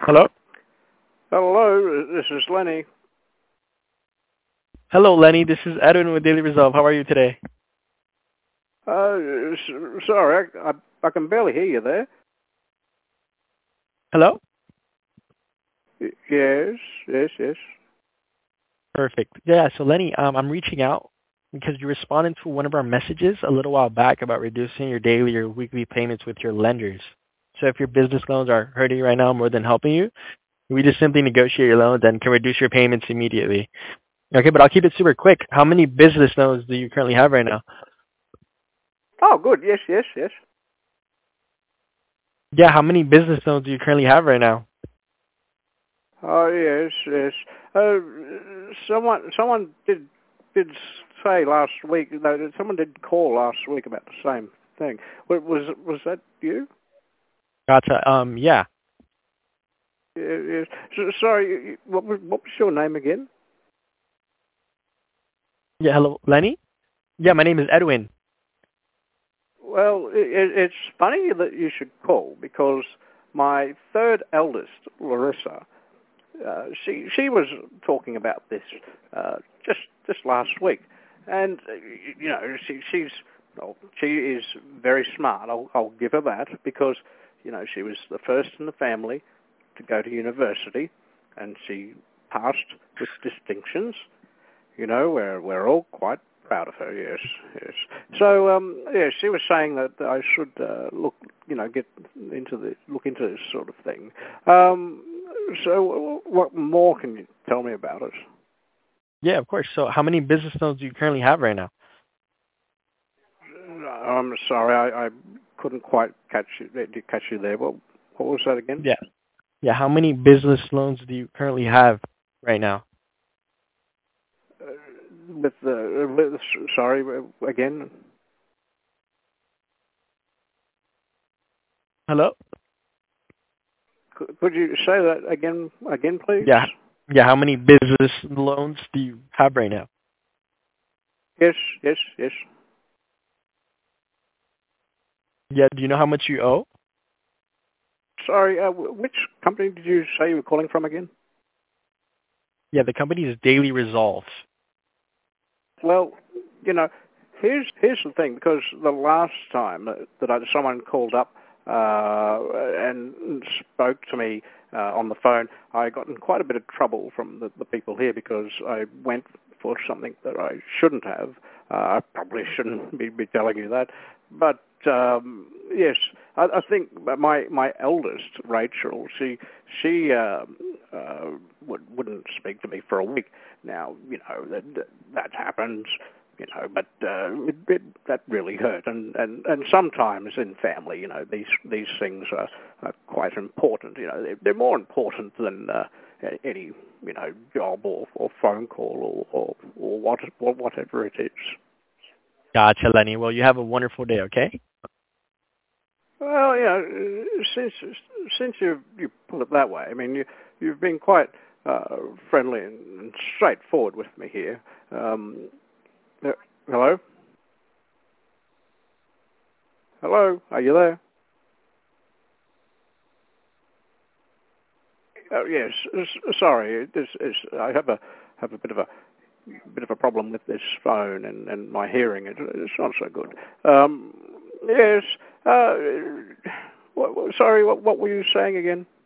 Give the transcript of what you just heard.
Hello? Hello, this is Lenny. Hello, Lenny. This is Edwin with Daily Resolve. How are you today? Sorry, I can barely hear you there. Hello? Yes. Perfect. Yeah, so Lenny, I'm reaching out because you responded to one of our messages a little while back about reducing your daily or weekly payments with your lenders. So if your business loans are hurting you right now more than helping you, we just simply negotiate your loans and can reduce your payments immediately. Okay, but I'll keep it super quick. How many business loans do you currently have right now? Oh, good. Yes. Yeah, how many business loans do you currently have right now? Oh, yes. Someone did say last week. No, someone did call last week about the same thing. Was that you? Gotcha. Yeah. Yes. Sorry. What was your name again? Yeah, hello, Lenny? Yeah, my name is Edwin. Well, it's funny that you should call because my third eldest, Larissa, she was talking about this just last week, and she is very smart. I'll give her that because she was the first in the family to go to university, and she passed with distinctions. We're all quite proud of her. Yes. So, she was saying that I should look into this sort of thing. So, what more can you tell me about it? Yeah, of course. So how many business loans do you currently have right now? I'm sorry, I couldn't quite catch you there. What was that again? Yeah. Yeah, how many business loans do you currently have right now? Sorry, again. Hello? Could you say that again, please? Yeah. Yeah, how many business loans do you have right now? Yes. Yeah, do you know how much you owe? Sorry, which company did you say you were calling from again? Yeah, the company is Daily Resolve. Well, here's the thing, because the last time that someone called up and spoke to me on the phone, I got in quite a bit of trouble from the people here because I went for something that I shouldn't have. I probably shouldn't be telling you that, but yes, I think my eldest, Rachel, she wouldn't speak to me for a week. Now, that happens, but that really hurt. And sometimes in family, these things are quite important. They're more important than any, job or phone call or whatever it is. Gotcha, Lenny. Well, you have a wonderful day, okay? Well, since you put it that way, I mean, you've been quite friendly and straightforward with me here. Hello, are you there? Oh, yes. Sorry, I have a bit of a problem with this phone and my hearing. It's not so good. Yes. Sorry, what were you saying again?